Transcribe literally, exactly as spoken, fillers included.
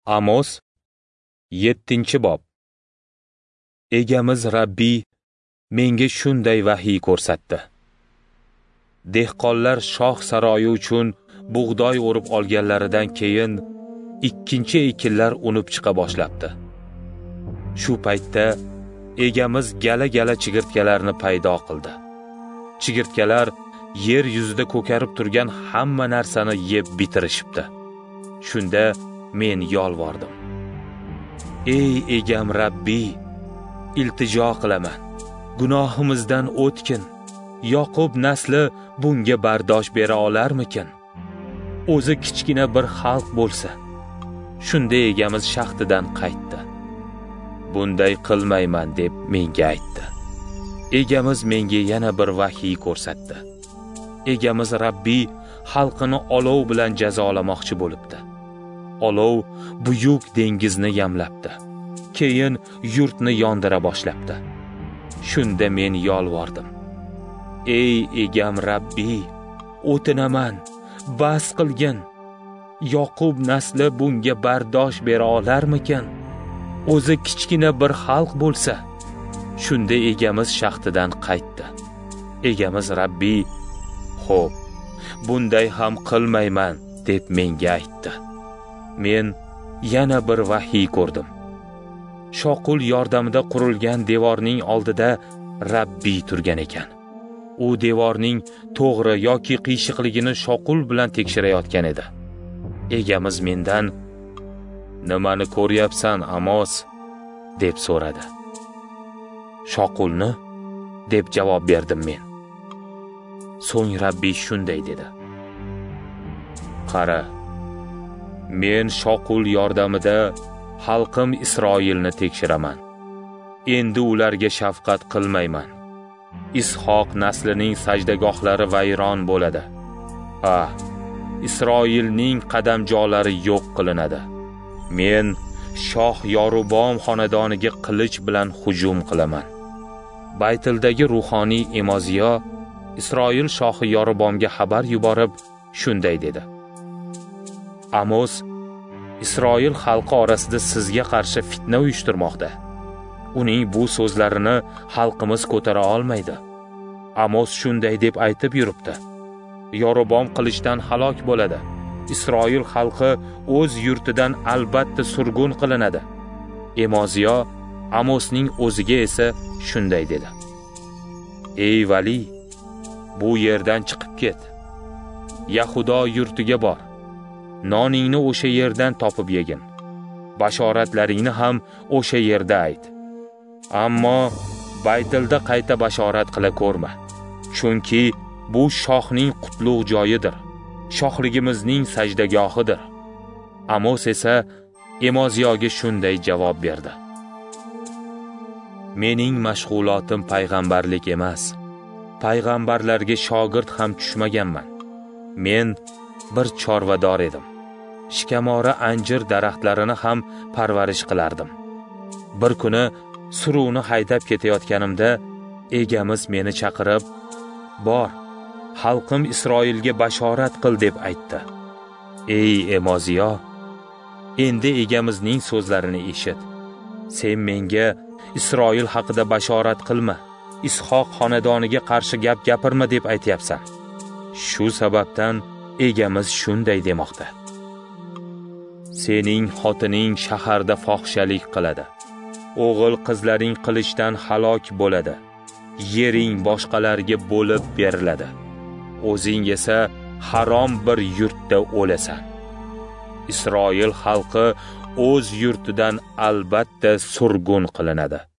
Amos yettinchi bob. Egamiz Rabbiy menga shunday vahiy ko'rsatdi. Dehqonlar shoh saroyi uchun bug'doy o'rib olganlaridan keyin ikkinchi ekinlar unib chiqa boshlabdi. Shu paytda egamiz gala-gala chigirtkalarni paydo qildi. Chigirtkalar yer yuzida ko'karib turgan hamma narsani yeb bitirishibdi. Shunda men yolvordim. Ey egam Rabbiy, iltijo qilaman. Gunohimizdan o'tkin. Yoqub nasli bunga bardosh bera olarmikin? O'zi kichkina bir xalq bo'lsa. Shunda egamiz shaxtidan qaytdi. Bunday qilmayman deb menga aytdi. Egamiz menga yana bir vahiy ko'rsatdi. Egamiz Rabbiy xalqini olov bilan jazolamoqchi bo'libdi. Olov buyuk dengizni yamlabdi. Keyin yurtni yondira boshlabdi. Shunda men yolvordim. Ey egam Rabbiy, o'tinaman, bas qilgin. Yoqub nasli bunga bardosh bera olarmikin? O'zi kichkina bir xalq bo'lsa. Shunda egamiz shaxtidan qaytdi. Egamiz Rabbiy, xo'p, bunday ham qilmayman deb menga aytdi. Men yana bir vahiy ko'rdim. Shoqul yordamida qurilgan devorning oldida Rabbiy turgan ekan. U devorning to'g'ri yoki qiyshiqligini shoqul bilan tekshirayotgan edi. Egamiz mendan, "Nimani ko'ryapsan, Amos?" deb so'radi. "Shoqulni?" deb javob berdim men. So'ng Rabbiy shunday dedi. "Qara, men shoqul yordamida xalqim Isroilni tekshiraman. Endi ularga shafqat qilmayman. Ishoq naslining sajdagohlari vayron bo'ladi. Ha, Isroilning qadamjolari yo'q qilinadi. Men shoh Yorubom xonadoniga qilich bilan hujum qilaman." Baytildagi ruhoniy Emoziyo Isroil shohi Yorubomga xabar yuborib shunday dedi. Amos Isroil xalqi orasida sizga qarshi fitna uyushtirmoqda. Uning bu so'zlarini xalqimiz ko'tara olmaydi. Amos shunday deb aytib yuribdi. Yorubom qilichdan halok bo'ladi. Isroil xalqi o'z yurtidan albatta surgun qilinadi. Emoziyo Amosning o'ziga esa shunday dedi. Ey vali, bu yerdan chiqib ket. Yahudo yurtiga bor. Noningni o'sha yerdan topib yegin. Bashoratlaringni ham o'sha yerda ayt. Ammo Baytilda qayta bashorat qila ko'rma. Chunki bu shohning qutlug' joyidir. Shohligimizning sajdagohidir. Amos esa Emoziyoga shunday javob berdi. Mening mashg'ulotim payg'ambarlik emas. Payg'ambarlarga shogird ham tushmaganman. Men bir chorvador edim. Shkamora anjir daraxtlarini ham parvarish qilardim. Bir kuni suruvni haydab ketayotganimda egamiz meni chaqirib, "Bor, xalqim Isroilga bashorat qil" deb aytdi. Ey Emoziyo, endi egamizning so'zlarini eshit. Sen menga Isroil haqida bashorat qilma, Ishoq xonadoniga qarshi gap gapirma deb aytyapsan. Shu sababdan egamiz shunday demoqda. Sening xotining shaharda fohishalik qiladi. O'g'il qizlaring qilichdan halok bo'ladi. Yering boshqalarga bo'lib beriladi. O'zing esa harom bir yurtda o'lasan. Isroil xalqi o'z yurtidan albatta surgun qilinadi.